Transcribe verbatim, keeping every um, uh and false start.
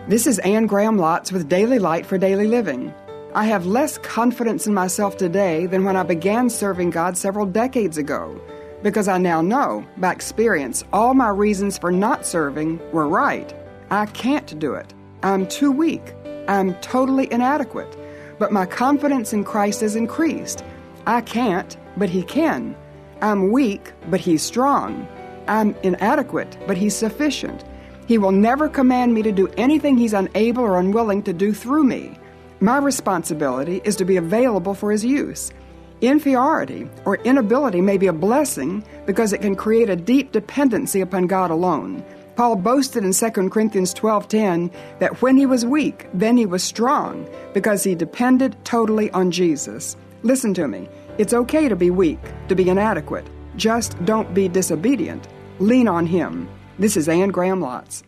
This is Anne Graham Lotz with Daily Light for Daily Living. I have less confidence in myself today than when I began serving God several decades ago, because I now know, by experience, all my reasons for not serving were right. I can't do it. I'm too weak. I'm totally inadequate. But my confidence in Christ has increased. I can't, but He can. I'm weak, but He's strong. I'm inadequate, but He's sufficient. He will never command me to do anything He's unable or unwilling to do through me. My responsibility is to be available for His use. Inferiority or inability may be a blessing because it can create a deep dependency upon God alone. Paul boasted in Second Corinthians twelve ten that when he was weak, then he was strong because he depended totally on Jesus. Listen to me. It's okay to be weak, to be inadequate. Just don't be disobedient. Lean on Him. This is Anne Graham Lotz.